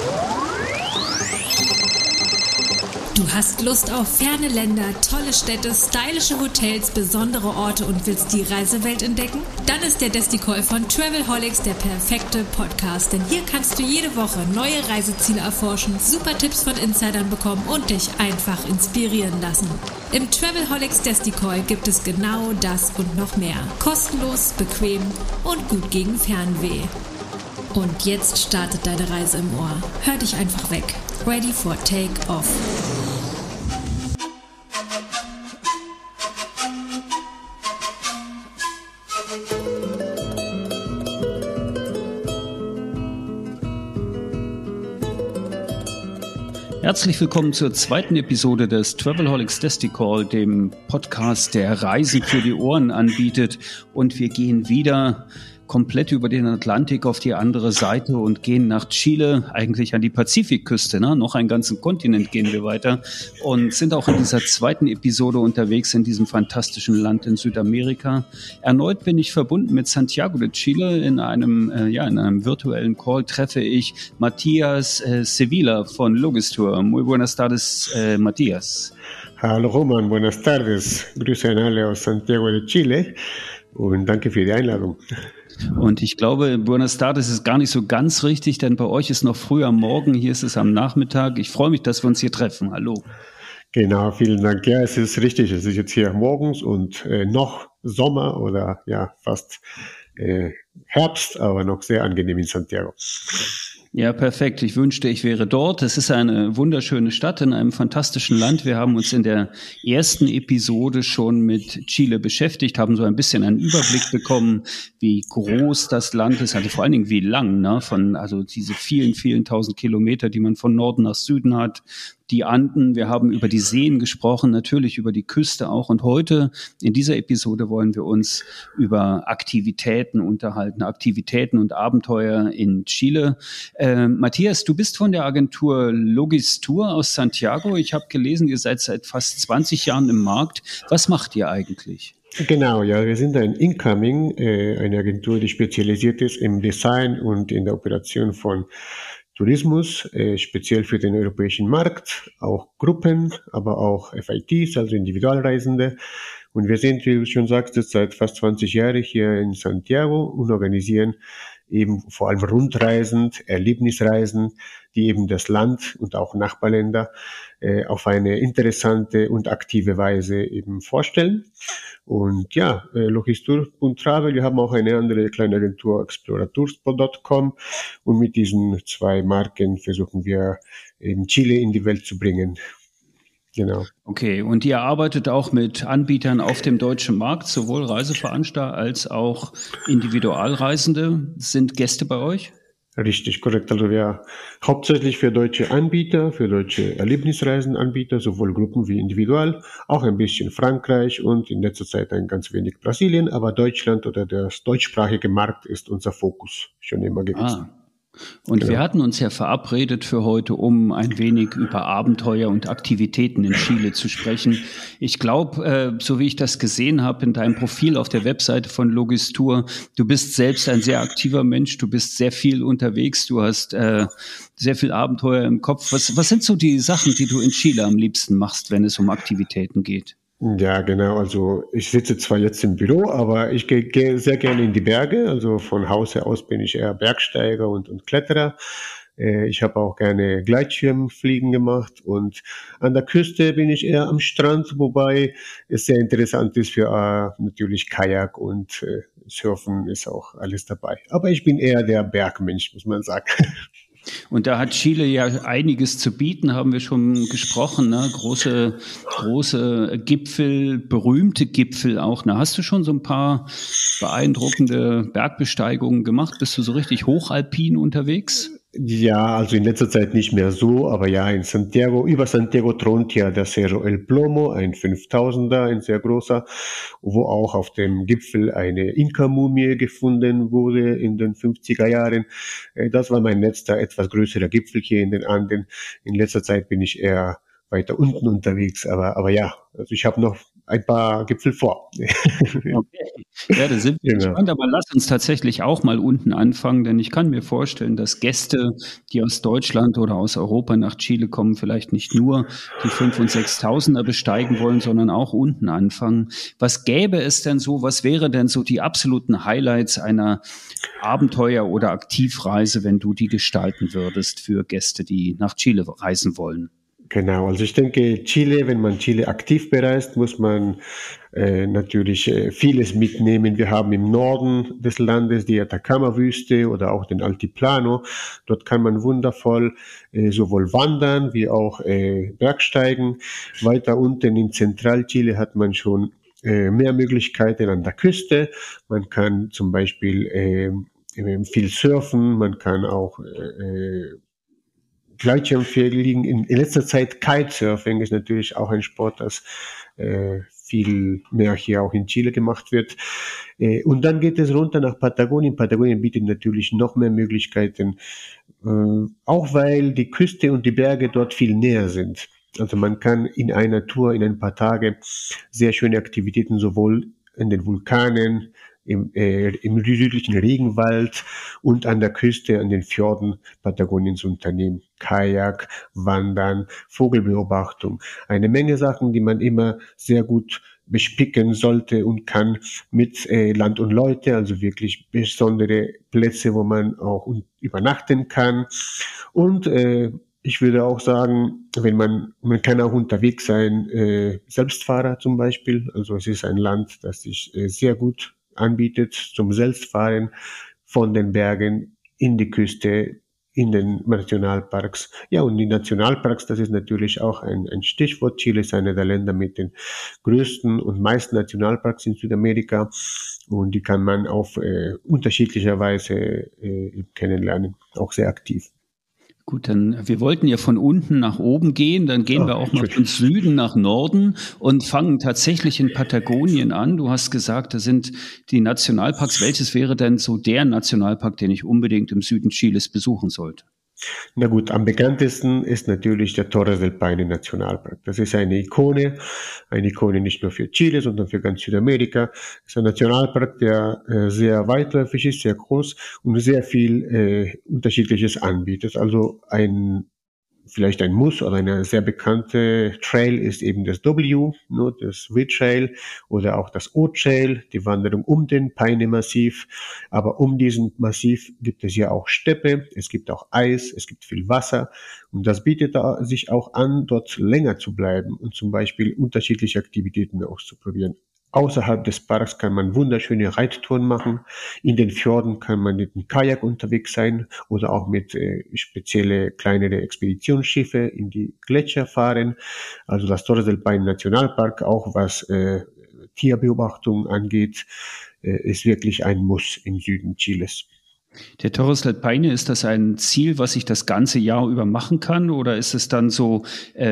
Du hast Lust auf ferne Länder, tolle Städte, stylische Hotels, besondere Orte und willst die Reisewelt entdecken? Dann ist der Desticall von Travelholics der perfekte Podcast, denn hier kannst du jede Woche neue Reiseziele erforschen, super Tipps von Insidern bekommen und dich einfach inspirieren lassen. Im Travelholics Desticall gibt es genau das und noch mehr. Kostenlos, bequem und gut gegen Fernweh. Und jetzt startet deine Reise im Ohr. Hör dich einfach weg. Ready for Take-Off. Herzlich willkommen zur zweiten Episode des Travelholics Desticall, dem Podcast, der Reisen für die Ohren anbietet. Und wir gehen wieder komplett über den Atlantik auf die andere Seite und gehen nach Chile, eigentlich an die Pazifikküste. Noch einen ganzen Kontinent gehen wir weiter und sind auch in dieser zweiten Episode unterwegs in diesem fantastischen Land in Südamerika. Erneut bin ich verbunden mit Santiago de Chile. In einem virtuellen Call treffe ich Matías Sevilla von Logistour. Muy buenas tardes, Matías. Hallo Roman, buenas tardes. Grüße an alle aus Santiago de Chile und danke für die Einladung. Und ich glaube, Buenos Tardes ist gar nicht so ganz richtig, denn bei euch ist noch früh am Morgen, hier ist es am Nachmittag. Ich freue mich, dass wir uns hier treffen. Hallo. Genau, vielen Dank. Ja, es ist richtig. Es ist jetzt hier morgens und noch Sommer oder ja fast Herbst, aber noch sehr angenehm in Santiago. Ja, perfekt. Ich wünschte, ich wäre dort. Es ist eine wunderschöne Stadt in einem fantastischen Land. Wir haben uns in der ersten Episode schon mit Chile beschäftigt, haben so ein bisschen einen Überblick bekommen, wie groß das Land ist, also vor allen Dingen wie lang, also diese vielen, vielen tausend Kilometer, die man von Norden nach Süden hat. Die Anden, wir haben über die Seen gesprochen, natürlich über die Küste auch. Und heute in dieser Episode wollen wir uns über Aktivitäten unterhalten, Aktivitäten und Abenteuer in Chile. Matías, du bist von der Agentur Logistour aus Santiago. Ich habe gelesen, ihr seid seit fast 20 Jahren im Markt. Was macht ihr eigentlich? Genau, ja, wir sind ein Incoming, eine Agentur, die spezialisiert ist im Design und in der Operation von Tourismus, speziell für den europäischen Markt, auch Gruppen, aber auch FITs, also Individualreisende. Und wir sind, wie du schon sagst, seit fast 20 Jahren hier in Santiago und organisieren eben vor allem Rundreisen, Erlebnisreisen, die eben das Land und auch Nachbarländer auf eine interessante und aktive Weise eben vorstellen. Und ja, Logistour.travel, wir haben auch eine andere kleine Agentur, exploratours.com, und mit diesen zwei Marken versuchen wir eben Chile in die Welt zu bringen. Genau. Okay, und ihr arbeitet auch mit Anbietern auf dem deutschen Markt, sowohl Reiseveranstalter als auch Individualreisende. Sind Gäste bei euch? Richtig, korrekt. Also wir hauptsächlich für deutsche Anbieter, für deutsche Erlebnisreisenanbieter, sowohl Gruppen wie individual, auch ein bisschen Frankreich und in letzter Zeit ein ganz wenig Brasilien, aber Deutschland oder das deutschsprachige Markt ist unser Fokus schon immer gewesen. Und genau. Wir hatten uns ja verabredet für heute, um ein wenig über Abenteuer und Aktivitäten in Chile zu sprechen. Ich glaube, so wie ich das gesehen habe in deinem Profil auf der Webseite von Logistour, du bist selbst ein sehr aktiver Mensch, du bist sehr viel unterwegs, du hast sehr viel Abenteuer im Kopf. Was sind so die Sachen, die du in Chile am liebsten machst, wenn es um Aktivitäten geht? Ja, genau. Also ich sitze zwar jetzt im Büro, aber ich gehe sehr gerne in die Berge. Also von Hause aus bin ich eher Bergsteiger und Kletterer. Ich habe auch gerne Gleitschirmfliegen gemacht und an der Küste bin ich eher am Strand, wobei es sehr interessant ist für natürlich Kajak und Surfen ist auch alles dabei. Aber ich bin eher der Bergmensch, muss man sagen. Und da hat Chile ja einiges zu bieten, haben wir schon gesprochen, ne? Große Gipfel, berühmte Gipfel auch. Na, hast du schon so ein paar beeindruckende Bergbesteigungen gemacht? Bist du so richtig hochalpin unterwegs? Ja, also in letzter Zeit nicht mehr so, aber ja, in Santiago, über Santiago thront ja der Cerro El Plomo, ein 5000er, ein sehr großer, wo auch auf dem Gipfel eine Inka-Mumie gefunden wurde in den 50er Jahren. Das war mein letzter, etwas größerer Gipfel hier in den Anden. In letzter Zeit bin ich eher weiter unten unterwegs, aber ja, also ich habe noch ein paar Gipfel vor. Okay. Ja, da sind wir gespannt, aber lass uns tatsächlich auch mal unten anfangen, denn ich kann mir vorstellen, dass Gäste, die aus Deutschland oder aus Europa nach Chile kommen, vielleicht nicht nur die 5.000 und 6.000er besteigen wollen, sondern auch unten anfangen. Was gäbe es denn so, was wäre denn so die absoluten Highlights einer Abenteuer- oder Aktivreise, wenn du die gestalten würdest für Gäste, die nach Chile reisen wollen? Genau, also ich denke, Chile, wenn man Chile aktiv bereist, muss man natürlich vieles mitnehmen. Wir haben im Norden des Landes die Atacama-Wüste oder auch den Altiplano. Dort kann man wundervoll sowohl wandern wie auch Bergsteigen. Weiter unten in Zentralchile hat man schon mehr Möglichkeiten an der Küste. Man kann zum Beispiel viel surfen, man kann auch Gleitschirmfliegen. In letzter Zeit Kitesurfing ist natürlich auch ein Sport, das viel mehr hier auch in Chile gemacht wird. Und dann geht es runter nach Patagonien. Patagonien bietet natürlich noch mehr Möglichkeiten, auch weil die Küste und die Berge dort viel näher sind. Also man kann in einer Tour, in ein paar Tage sehr schöne Aktivitäten sowohl in den Vulkanen, im südlichen Regenwald und an der Küste, an den Fjorden Patagoniens unternehmen. Kajak, Wandern, Vogelbeobachtung. Eine Menge Sachen, die man immer sehr gut bespicken sollte und kann mit Land und Leute, also wirklich besondere Plätze, wo man auch übernachten kann. Und ich würde auch sagen, man kann auch unterwegs sein, Selbstfahrer zum Beispiel. Also es ist ein Land, das sich sehr gut anbietet zum Selbstfahren von den Bergen in die Küste, in den Nationalparks. Ja, und die Nationalparks, das ist natürlich auch ein Stichwort. Chile ist einer der Länder mit den größten und meisten Nationalparks in Südamerika und die kann man auf unterschiedlicher Weise kennenlernen, auch sehr aktiv. Gut, dann, wir wollten ja von unten nach oben gehen, dann gehen wir auch mal von Süden nach Norden und fangen tatsächlich in Patagonien an. Du hast gesagt, da sind die Nationalparks. Welches wäre denn so der Nationalpark, den ich unbedingt im Süden Chiles besuchen sollte? Na gut, am bekanntesten ist natürlich der Torres del Paine Nationalpark. Das ist eine Ikone nicht nur für Chile, sondern für ganz Südamerika. Es ist ein Nationalpark, der sehr weitläufig ist, sehr groß und sehr viel Unterschiedliches anbietet. Also vielleicht ein Muss oder eine sehr bekannte Trail ist eben das W, das W-Trail oder auch das O-Trail, die Wanderung um den Paine-Massiv. Aber um diesen Massiv gibt es ja auch Steppe, es gibt auch Eis, es gibt viel Wasser und das bietet sich auch an, dort länger zu bleiben und zum Beispiel unterschiedliche Aktivitäten auszuprobieren. Außerhalb des Parks kann man wunderschöne Reittouren machen. In den Fjorden kann man mit dem Kajak unterwegs sein oder auch mit spezielle kleinere Expeditionsschiffe in die Gletscher fahren. Also das Torres del Paine Nationalpark, auch was Tierbeobachtung angeht, ist wirklich ein Muss im Süden Chiles. Der Torres del Paine, ist das ein Ziel, was ich das ganze Jahr über machen kann? Oder ist es dann so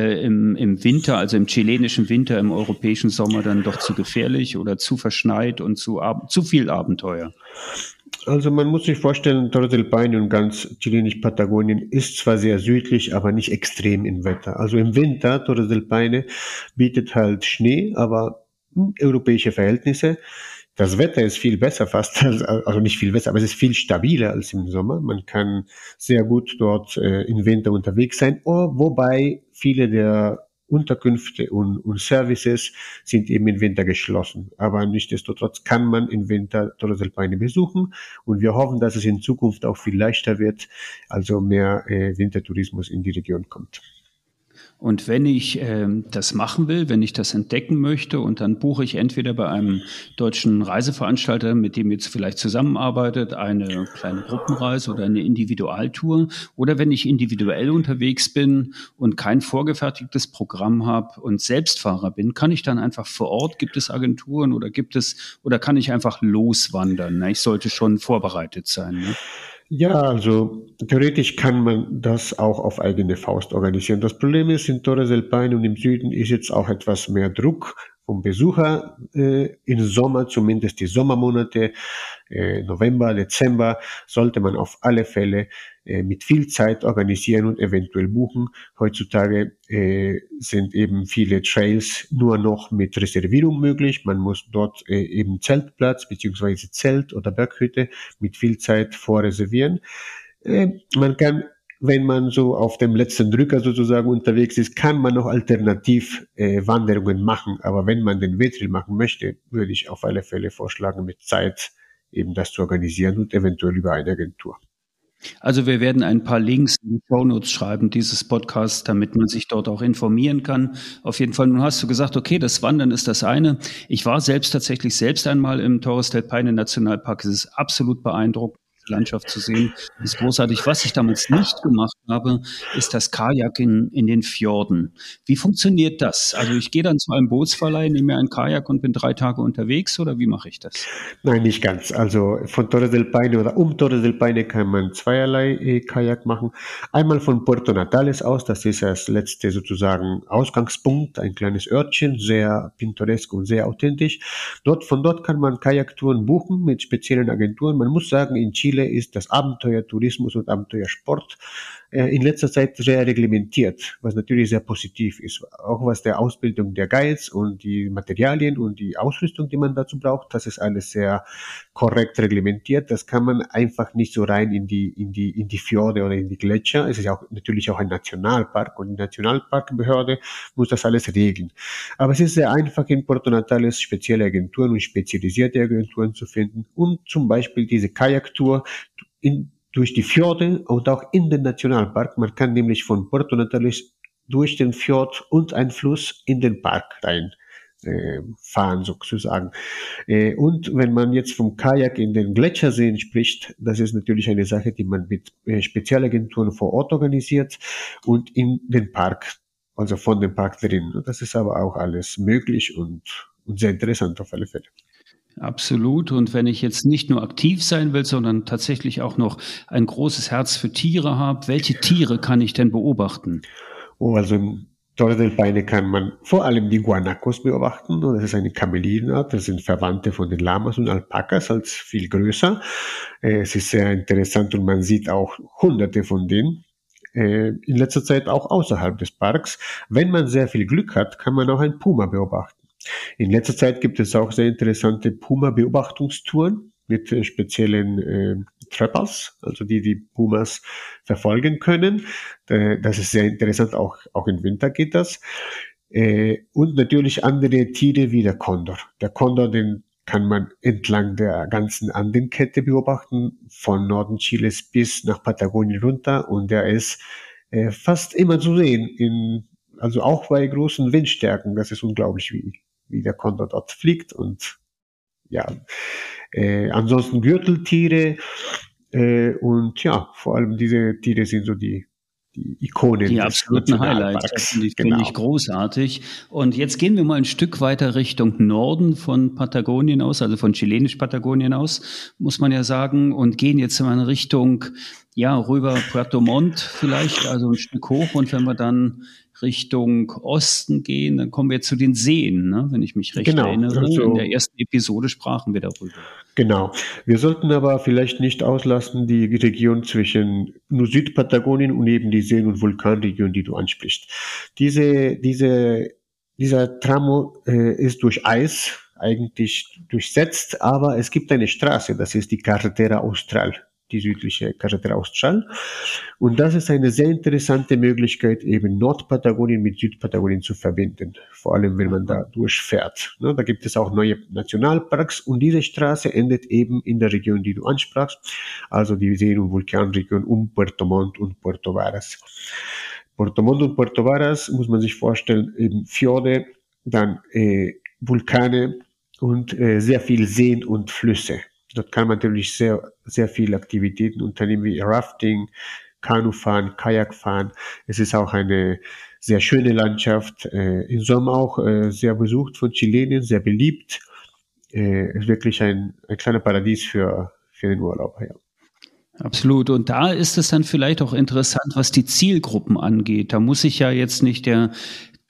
im Winter, also im chilenischen Winter, im europäischen Sommer dann doch zu gefährlich oder zu verschneit und zu viel Abenteuer? Also man muss sich vorstellen, Torres del Paine und ganz chilenisch-Patagonien ist zwar sehr südlich, aber nicht extrem im Wetter. Also im Winter, Torres del Paine bietet halt Schnee, aber europäische Verhältnisse. Das Wetter ist viel besser fast, also nicht viel besser, aber es ist viel stabiler als im Sommer. Man kann sehr gut dort im Winter unterwegs sein, wobei viele der Unterkünfte und Services sind eben im Winter geschlossen. Aber nichtsdestotrotz kann man im Winter Torres del Paine besuchen und wir hoffen, dass es in Zukunft auch viel leichter wird, also mehr Wintertourismus in die Region kommt. Und wenn ich das machen will, wenn ich das entdecken möchte und dann buche ich entweder bei einem deutschen Reiseveranstalter, mit dem jetzt vielleicht zusammenarbeitet, eine kleine Gruppenreise oder eine Individualtour, oder wenn ich individuell unterwegs bin und kein vorgefertigtes Programm habe und Selbstfahrer bin, kann ich dann einfach vor Ort, gibt es Agenturen oder kann ich einfach loswandern? Ich sollte schon vorbereitet sein, ne? Ja, also theoretisch kann man das auch auf eigene Faust organisieren. Das Problem ist, in Torres del Paine und im Süden ist jetzt auch etwas mehr Druck um Besucher im Sommer, zumindest die Sommermonate, November, Dezember, sollte man auf alle Fälle mit viel Zeit organisieren und eventuell buchen. Heutzutage sind eben viele Trails nur noch mit Reservierung möglich. Man muss dort eben Zeltplatz beziehungsweise Zelt oder Berghütte mit viel Zeit vorreservieren. Man kann, wenn man so auf dem letzten Drücker sozusagen unterwegs ist, kann man noch alternativ Wanderungen machen. Aber wenn man den Wettrail machen möchte, würde ich auf alle Fälle vorschlagen, mit Zeit eben das zu organisieren und eventuell über eine Agentur. Also wir werden ein paar Links in die Shownotes schreiben, dieses Podcast, damit man sich dort auch informieren kann. Auf jeden Fall, nun hast du gesagt, okay, das Wandern ist das eine. Ich war tatsächlich einmal im Torres del Paine Nationalpark. Es ist absolut beeindruckend, diese Landschaft zu sehen. Das ist großartig. Was ich damals nicht gemacht habe, ist das Kajak in den Fjorden. Wie funktioniert das? Also ich gehe dann zu einem Bootsverleih, nehme mir ein Kajak und bin 3 Tage unterwegs, oder wie mache ich das? Nein, nicht ganz. Also von Torres del Paine oder Torres del Paine kann man zweierlei Kajak machen. Einmal von Puerto Natales aus, das ist das letzte sozusagen Ausgangspunkt, ein kleines Örtchen, sehr pintoresk und sehr authentisch. Von dort kann man Kajaktouren buchen mit speziellen Agenturen. Man muss sagen, in Chile ist das Abenteuertourismus und Abenteuersport in letzter Zeit sehr reglementiert, was natürlich sehr positiv ist. Auch was der Ausbildung der Guides und die Materialien und die Ausrüstung, die man dazu braucht, das ist alles sehr korrekt reglementiert. Das kann man einfach nicht so rein in die Fjorde oder in die Gletscher. Es ist ja auch natürlich auch ein Nationalpark und die Nationalparkbehörde muss das alles regeln. Aber es ist sehr einfach in Puerto Natales spezielle Agenturen und spezialisierte Agenturen zu finden und zum Beispiel diese Kajaktour durch die Fjorde und auch in den Nationalpark. Man kann nämlich von Puerto Natales durch den Fjord und einen Fluss in den Park rein fahren sozusagen. Und wenn man jetzt vom Kajak in den Gletscherseen spricht, das ist natürlich eine Sache, die man mit Spezialagenturen vor Ort organisiert und in den Park, also von dem Park drin. Das ist aber auch alles möglich und sehr interessant auf alle Fälle. Absolut. Und wenn ich jetzt nicht nur aktiv sein will, sondern tatsächlich auch noch ein großes Herz für Tiere habe, welche Tiere kann ich denn beobachten? Also im Torres del Paine kann man vor allem die Guanacos beobachten. Das ist eine Kamelidenart. Das sind Verwandte von den Lamas und Alpakas, als viel größer. Es ist sehr interessant und man sieht auch Hunderte von denen. In letzter Zeit auch außerhalb des Parks. Wenn man sehr viel Glück hat, kann man auch einen Puma beobachten. In letzter Zeit gibt es auch sehr interessante Puma-Beobachtungstouren mit speziellen Trappers, also die Pumas verfolgen können. Das ist sehr interessant, auch im Winter geht das. Und natürlich andere Tiere wie der Kondor. Der Kondor, den kann man entlang der ganzen Andenkette beobachten, von Norden Chiles bis nach Patagonien runter. Und der ist fast immer zu sehen, also auch bei großen Windstärken. Das ist unglaublich, wie der Kondor dort fliegt. Und ja, ansonsten Gürteltiere und ja, vor allem diese Tiere sind so die Ikonen. Die absoluten Highlights, das finde ich großartig. Und jetzt gehen wir mal ein Stück weiter Richtung Norden von Patagonien aus, also von chilenisch-Patagonien aus, muss man ja sagen, und gehen jetzt mal in Richtung, rüber Puerto Montt vielleicht, also ein Stück hoch. Und wenn wir dann Richtung Osten gehen, dann kommen wir zu den Seen, ne? Wenn ich mich recht erinnere. Also, in der ersten Episode sprachen wir darüber. Genau. Wir sollten aber vielleicht nicht auslassen die Region zwischen nur Südpatagonien und eben die Seen- und Vulkanregion, die du ansprichst. Dieser Tramo ist durch Eis eigentlich durchsetzt, aber es gibt eine Straße, das ist die Carretera Austral. Die südliche Carretera Austral. Und das ist eine sehr interessante Möglichkeit, eben Nordpatagonien mit Südpatagonien zu verbinden. Vor allem, wenn man da durchfährt. Da gibt es auch neue Nationalparks und diese Straße endet eben in der Region, die du ansprachst. Also die Seen- und Vulkanregion um Puerto Montt und Puerto Varas. Puerto Montt und Puerto Varas muss man sich vorstellen, eben Fjorde, dann Vulkane und sehr viel Seen und Flüsse. Dort kann man natürlich sehr, sehr viele Aktivitäten unternehmen, wie Rafting, Kanufahren, Kajakfahren. Es ist auch eine sehr schöne Landschaft, im Sommer auch sehr besucht von Chilenen, sehr beliebt. Ist wirklich ein kleiner Paradies für den Urlaub. Ja. Absolut. Und da ist es dann vielleicht auch interessant, was die Zielgruppen angeht. Da muss ich ja jetzt nicht der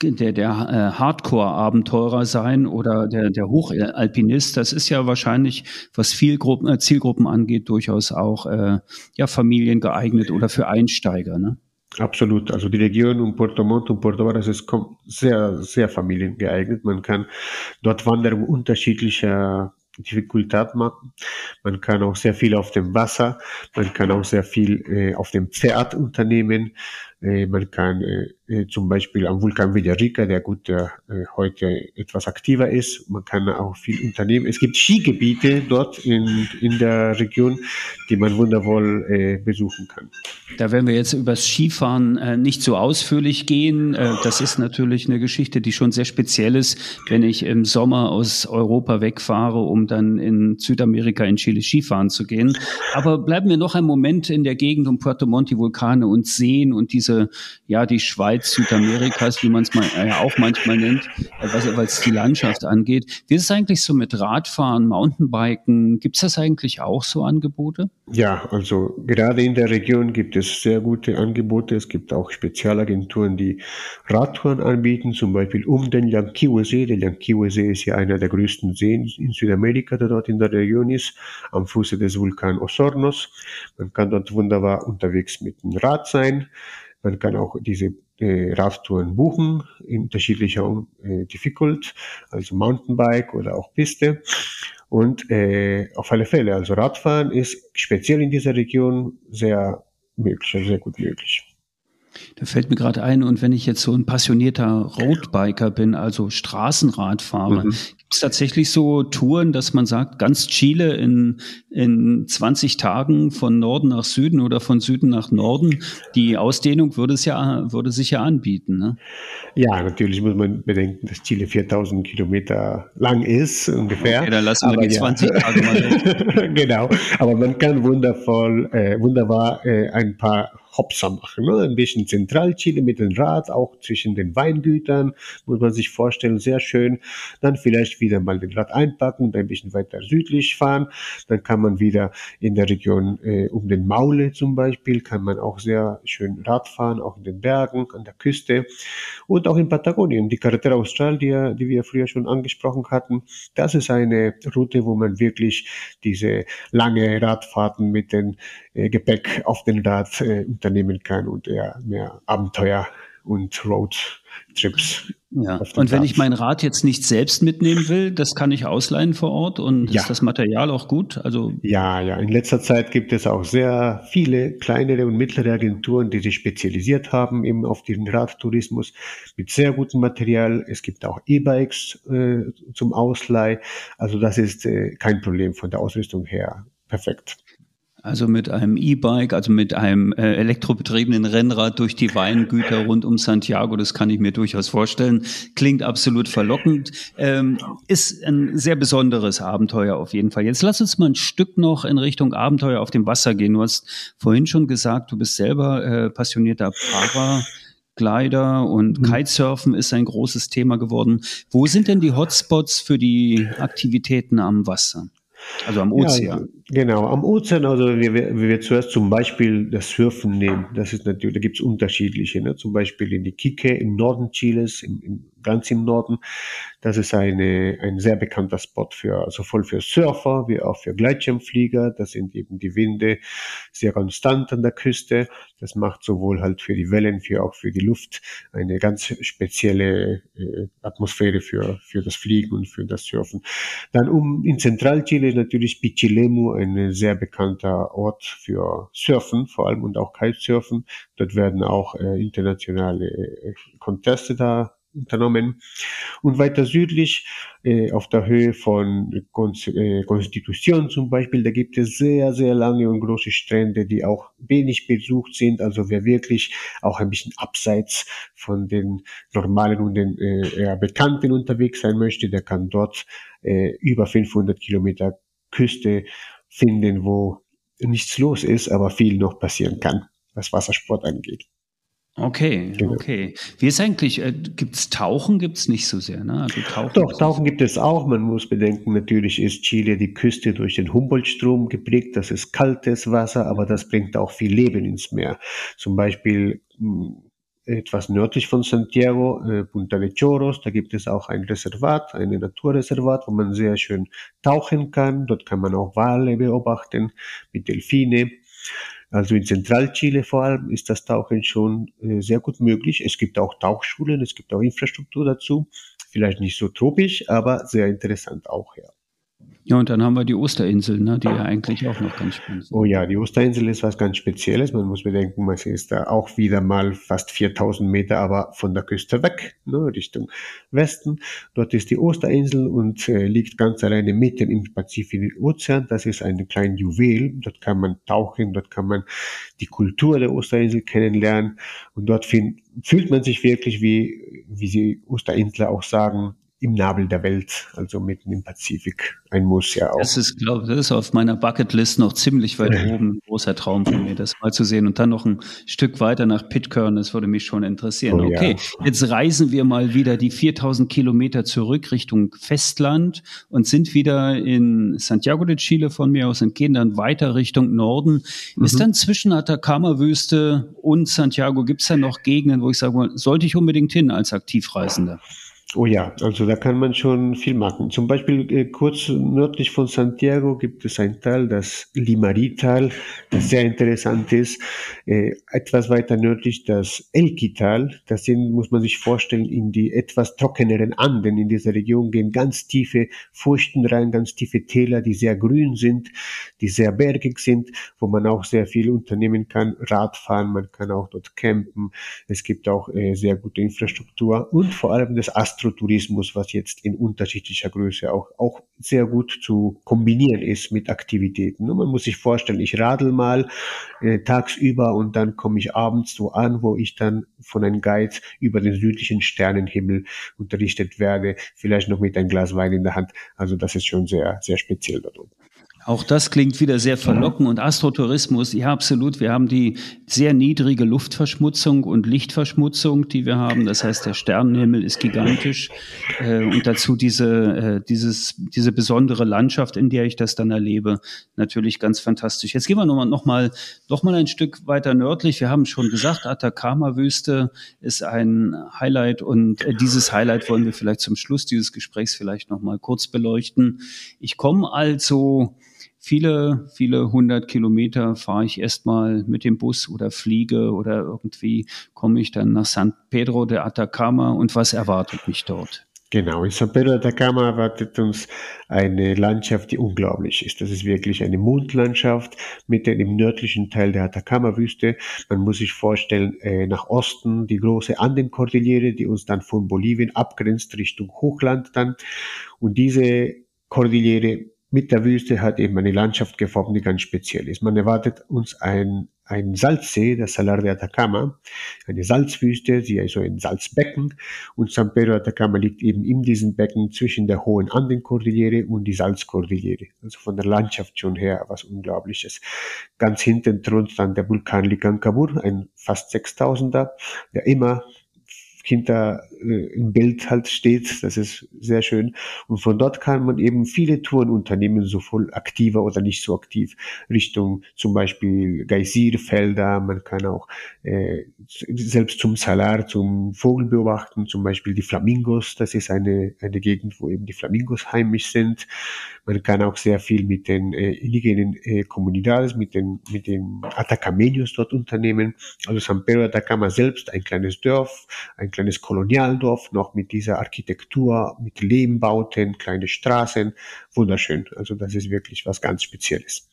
Hardcore-Abenteurer sein oder der Hochalpinist. Das ist ja wahrscheinlich, was Zielgruppen angeht, durchaus auch Familien geeignet oder für Einsteiger, ne? Absolut. Also die Region um Puerto Montt und Puerto Varas ist sehr, sehr familiengeeignet. Man kann dort Wanderungen unterschiedlicher Difficultät machen. Man kann auch sehr viel auf dem Wasser, man kann auch sehr viel auf dem Pferd unternehmen. Man kann zum Beispiel am Vulkan Villarrica, der heute etwas aktiver ist, man kann auch viel unternehmen. Es gibt Skigebiete dort in der Region, die man wundervoll besuchen kann. Da werden wir jetzt übers Skifahren nicht so ausführlich gehen. Das ist natürlich eine Geschichte, die schon sehr speziell ist, wenn ich im Sommer aus Europa wegfahre, um dann in Südamerika, in Chile Skifahren zu gehen. Aber bleiben wir noch einen Moment in der Gegend um Puerto Montt, die Vulkane und Seen und die Schweiz Südamerikas, wie man es auch manchmal nennt, weil es die Landschaft angeht. Wie ist es eigentlich so mit Radfahren, Mountainbiken? Gibt es das eigentlich auch so Angebote? Ja, also gerade in der Region gibt es sehr gute Angebote. Es gibt auch Spezialagenturen, die Radtouren anbieten, zum Beispiel um den Llanquihue-See. Der Llanquihue-See ist ja einer der größten Seen in Südamerika, der dort in der Region ist, am Fuße des Vulkan Osornos. Man kann dort wunderbar unterwegs mit dem Rad sein. Man kann auch diese Radtouren buchen in unterschiedlicher Difficult, also Mountainbike oder auch Piste. Und auf alle Fälle, also Radfahren ist speziell in dieser Region sehr möglich, sehr gut möglich. Da fällt mir gerade ein, und wenn ich jetzt so ein passionierter Roadbiker bin, also Straßenrad fahre, gibt es tatsächlich so Touren, dass man sagt, ganz Chile in 20 Tagen von Norden nach Süden oder von Süden nach Norden, die Ausdehnung würde sich ja anbieten, ne? Ja, natürlich muss man bedenken, dass Chile 4000 Kilometer lang ist, ungefähr. Okay, dann lassen wir die 20 Tage mal weg. Genau, aber man kann wunderbar ein paar Hopser machen, ne? Ein bisschen Zentralchile mit dem Rad, auch zwischen den Weingütern, muss man sich vorstellen, sehr schön. Dann vielleicht wieder mal den Rad einpacken und ein bisschen weiter südlich fahren. Dann kann man wieder in der Region um den Maule zum Beispiel, kann man auch sehr schön Rad fahren, auch in den Bergen, an der Küste und auch in Patagonien. Die Carretera Austral, die wir früher schon angesprochen hatten, das ist eine Route, wo man wirklich diese lange Radfahrten mit dem Gepäck auf den Rad unternehmen kann und eher mehr Abenteuer und Roadtrips. Ja. Und wenn ich mein Rad jetzt nicht selbst mitnehmen will, das kann ich ausleihen vor Ort, und ist das Material auch gut? Also ja, in letzter Zeit gibt es auch sehr viele kleinere und mittlere Agenturen, die sich spezialisiert haben eben auf den Radtourismus mit sehr gutem Material. Es gibt auch E-Bikes zum Ausleih. Also das ist kein Problem von der Ausrüstung her. Perfekt. Also mit einem E-Bike, also mit einem elektrobetriebenen Rennrad durch die Weingüter rund um Santiago, das kann ich mir durchaus vorstellen. Klingt absolut verlockend. Ist ein sehr besonderes Abenteuer auf jeden Fall. Jetzt lass uns mal ein Stück noch in Richtung Abenteuer auf dem Wasser gehen. Du hast vorhin schon gesagt, du bist selber passionierter Paraglider und Kitesurfen ist ein großes Thema geworden. Wo sind denn die Hotspots für die Aktivitäten am Wasser? Also am Ozean. Ja, genau, am Ozean, also wir zuerst zum Beispiel das Surfen nehmen, das ist natürlich, da gibt's unterschiedliche, ne? Zum Beispiel in Iquique im Norden Chiles, ganz im Norden. Das ist ein sehr bekannter Spot sowohl für Surfer wie auch für Gleitschirmflieger. Das sind eben die Winde sehr konstant an der Küste. Das macht sowohl halt für die Wellen, auch für die Luft eine ganz spezielle Atmosphäre für das Fliegen und für das Surfen. Dann in Zentralchile ist natürlich Pichilemu ein sehr bekannter Ort für Surfen, vor allem, und auch Kitesurfen. Dort werden auch internationale Conteste da unternommen. Und weiter südlich, auf der Höhe von Constitución zum Beispiel, da gibt es sehr, sehr lange und große Strände, die auch wenig besucht sind. Also wer wirklich auch ein bisschen abseits von den normalen und den eher Bekannten unterwegs sein möchte, der kann dort über 500 Kilometer Küste finden, wo nichts los ist, aber viel noch passieren kann, was Wassersport angeht. Okay, genau. Okay. Wie ist eigentlich, gibt's Tauchen? Gibt's nicht so sehr, ne? Also Tauchen gibt es auch. Man muss bedenken, natürlich ist Chile die Küste durch den Humboldt-Strom geprägt. Das ist kaltes Wasser, aber das bringt auch viel Leben ins Meer. Zum Beispiel etwas nördlich von Santiago, Punta de Choros. Da gibt es auch ein Reservat, ein Naturreservat, wo man sehr schön tauchen kann. Dort kann man auch Wale beobachten mit Delfine. Also in Zentralchile vor allem ist das Tauchen schon sehr gut möglich. Es gibt auch Tauchschulen, es gibt auch Infrastruktur dazu. Vielleicht nicht so tropisch, aber sehr interessant auch, ja. Ja, und dann haben wir die Osterinseln, ne, die ja eigentlich auch noch ganz spannend sind. Oh ja, die Osterinsel ist was ganz Spezielles. Man muss bedenken, man ist da auch wieder mal fast 4000 Meter, aber von der Küste weg, ne, Richtung Westen. Dort ist die Osterinsel und liegt ganz alleine mitten im Pazifischen Ozean. Das ist ein kleines Juwel. Dort kann man tauchen, dort kann man die Kultur der Osterinsel kennenlernen. Und dort fühlt man sich wirklich, wie die Osterinsler auch sagen, im Nabel der Welt, also mitten im Pazifik. Ein Muss ja auch. Das ist auf meiner Bucketlist noch ziemlich weit oben. Ein großer Traum von mir, das mal zu sehen. Und dann noch ein Stück weiter nach Pitcairn, das würde mich schon interessieren. Oh, okay, ja. Jetzt reisen wir mal wieder die 4000 Kilometer zurück Richtung Festland und sind wieder in Santiago de Chile von mir aus und gehen dann weiter Richtung Norden. Ist dann zwischen Atacama-Wüste und Santiago, gibt es da noch Gegenden, wo ich sage, sollte ich unbedingt hin als Aktivreisender? Oh ja, also da kann man schon viel machen. Zum Beispiel kurz nördlich von Santiago gibt es ein Tal, das Limarí-Tal, das sehr interessant ist. Etwas weiter nördlich das Elqui-Tal. Das muss man sich vorstellen, in die etwas trockeneren Anden in dieser Region gehen ganz tiefe Furchen rein, ganz tiefe Täler, die sehr grün sind, die sehr bergig sind, wo man auch sehr viel unternehmen kann. Radfahren, man kann auch dort campen. Es gibt auch sehr gute Infrastruktur und vor allem das Astrotourismus, was jetzt in unterschiedlicher Größe auch sehr gut zu kombinieren ist mit Aktivitäten. Und man muss sich vorstellen, ich radel mal tagsüber und dann komme ich abends so an, wo ich dann von einem Guide über den südlichen Sternenhimmel unterrichtet werde, vielleicht noch mit einem Glas Wein in der Hand. Also das ist schon sehr, sehr speziell dort oben. Auch das klingt wieder sehr verlockend. Und Astrotourismus, ja absolut. Wir haben die sehr niedrige Luftverschmutzung und Lichtverschmutzung, die wir haben. Das heißt, der Sternenhimmel ist gigantisch. Und dazu diese besondere Landschaft, in der ich das dann erlebe, natürlich ganz fantastisch. Jetzt gehen wir noch mal ein Stück weiter nördlich. Wir haben schon gesagt, Atacama-Wüste ist ein Highlight. Und dieses Highlight wollen wir vielleicht zum Schluss dieses Gesprächs vielleicht noch mal kurz beleuchten. Ich komme also viele 100 Kilometer fahre ich erstmal mit dem Bus oder fliege oder irgendwie komme ich dann nach San Pedro de Atacama und was erwartet mich dort? Genau, in San Pedro de Atacama erwartet uns eine Landschaft, die unglaublich ist. Das ist wirklich eine Mondlandschaft mitten im nördlichen Teil der Atacama-Wüste. Man muss sich vorstellen, nach Osten die große Andenkordillere, die uns dann von Bolivien abgrenzt Richtung Hochland dann. Und diese Kordillere mit der Wüste hat eben eine Landschaft geformt, die ganz speziell ist. Man erwartet uns ein Salzsee, das Salar de Atacama, eine Salzwüste, also ein Salzbecken. Und San Pedro de Atacama liegt eben in diesem Becken zwischen der hohen Andenkordillere und die Salzkordillere. Also von der Landschaft schon her was Unglaubliches. Ganz hinten thront dann der Vulkan Licancabur, ein fast 6000er, der immer hinter im Bild halt steht. Das ist sehr schön. Und von dort kann man eben viele Touren unternehmen, sowohl aktiver oder nicht so aktiv, Richtung zum Beispiel Geysirfelder. Man kann auch selbst zum Salar, zum Vogelbeobachten, zum Beispiel die Flamingos. Das ist eine Gegend, wo eben die Flamingos heimisch sind. Man kann auch sehr viel mit den indigenen Comunidades, mit den Atacameños dort unternehmen. Also San Pedro de Atacama selbst, ein kleines Dorf, ein kleines Kolonialdorf, noch mit dieser Architektur, mit Lehmbauten, kleine Straßen, wunderschön. Also das ist wirklich was ganz Spezielles.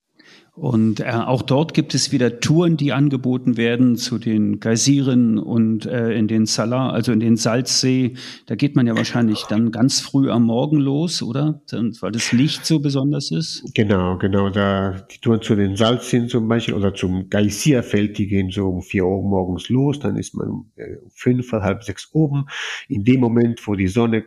Und auch dort gibt es wieder Touren, die angeboten werden zu den Geysiren und in den Salar, also in den Salzsee. Da geht man ja wahrscheinlich dann ganz früh am Morgen los, oder? Weil das Licht so besonders ist. Genau. Da die Touren zu den Salzseen zum Beispiel oder zum Geysirfeld, die gehen so um 4 Uhr morgens los. Dann ist man um 5, halb 6 oben. In dem Moment, wo die Sonne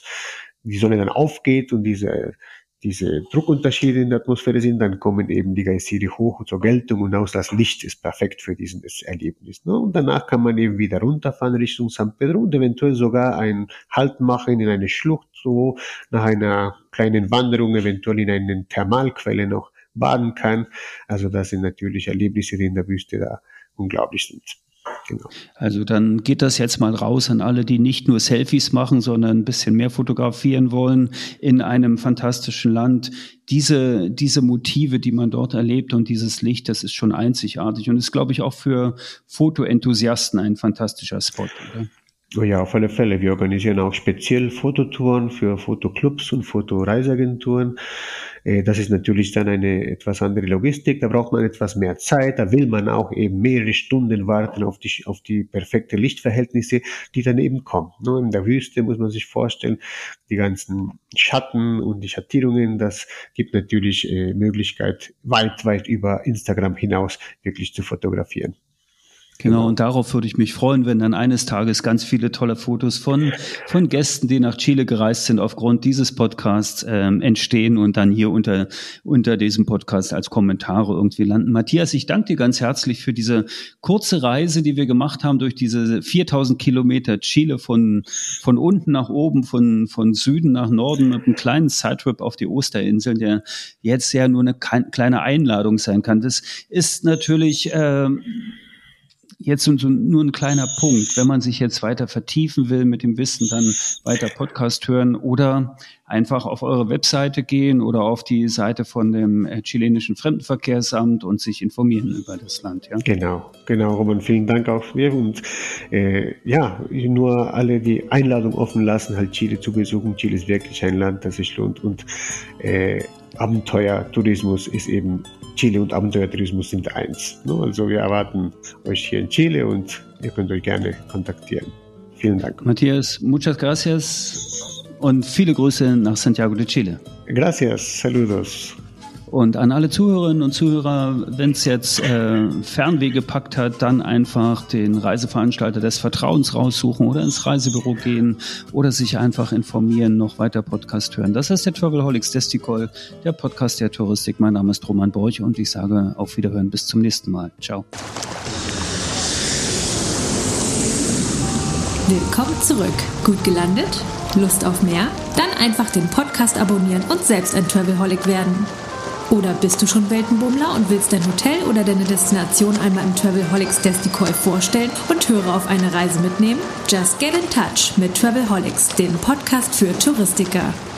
dann aufgeht und diese Druckunterschiede in der Atmosphäre sind, dann kommen eben die Geysire hoch zur Geltung und auch das Licht ist perfekt für dieses Erlebnis. Ne? Und danach kann man eben wieder runterfahren Richtung San Pedro und eventuell sogar einen Halt machen in eine Schlucht, so nach einer kleinen Wanderung eventuell in eine Thermalquelle noch baden kann. Also das sind natürlich Erlebnisse, die in der Wüste da unglaublich sind. Genau. Also dann geht das jetzt mal raus an alle, die nicht nur Selfies machen, sondern ein bisschen mehr fotografieren wollen in einem fantastischen Land. Diese Motive, die man dort erlebt und dieses Licht, das ist schon einzigartig und ist, glaube ich, auch für Fotoenthusiasten ein fantastischer Spot, oder? Oh ja, auf alle Fälle. Wir organisieren auch speziell Fototouren für Fotoclubs und Fotoreiseagenturen. Das ist natürlich dann eine etwas andere Logistik. Da braucht man etwas mehr Zeit. Da will man auch eben mehrere Stunden warten auf die perfekte Lichtverhältnisse, die dann eben kommen. Nur in der Wüste muss man sich vorstellen, die ganzen Schatten und die Schattierungen, das gibt natürlich Möglichkeit, weit über Instagram hinaus wirklich zu fotografieren. Genau, und darauf würde ich mich freuen, wenn dann eines Tages ganz viele tolle Fotos von Gästen, die nach Chile gereist sind, aufgrund dieses Podcasts entstehen und dann hier unter diesem Podcast als Kommentare irgendwie landen. Matthias, ich danke dir ganz herzlich für diese kurze Reise, die wir gemacht haben durch diese 4000 Kilometer Chile von unten nach oben, von Süden nach Norden mit einem kleinen Sidetrip auf die Osterinseln, der jetzt ja nur eine kleine Einladung sein kann. Das ist natürlich jetzt nur ein kleiner Punkt. Wenn man sich jetzt weiter vertiefen will mit dem Wissen, dann weiter Podcast hören oder einfach auf eure Webseite gehen oder auf die Seite von dem chilenischen Fremdenverkehrsamt und sich informieren über das Land. Ja? Genau, Roman, vielen Dank auch dir und nur alle die Einladung offen lassen, halt Chile zu besuchen. Chile ist wirklich ein Land, das sich lohnt und Abenteuertourismus ist eben Chile und Abenteuertourismus sind eins. Also wir erwarten euch hier in Chile und ihr könnt euch gerne kontaktieren. Vielen Dank. Matthias, muchas gracias und viele Grüße nach Santiago de Chile. Gracias, saludos. Und an alle Zuhörerinnen und Zuhörer, wenn es jetzt Fernweh gepackt hat, dann einfach den Reiseveranstalter des Vertrauens raussuchen oder ins Reisebüro gehen oder sich einfach informieren, noch weiter Podcast hören. Das ist der Travelholics Desticol, der Podcast der Touristik. Mein Name ist Roman Borch und ich sage auf Wiederhören bis zum nächsten Mal. Ciao. Willkommen zurück. Gut gelandet? Lust auf mehr? Dann einfach den Podcast abonnieren und selbst ein Travelholic werden. Oder bist du schon Weltenbummler und willst dein Hotel oder deine Destination einmal im Travelholics Desticol vorstellen und Hörer auf eine Reise mitnehmen? Just get in touch mit Travelholics, dem Podcast für Touristiker.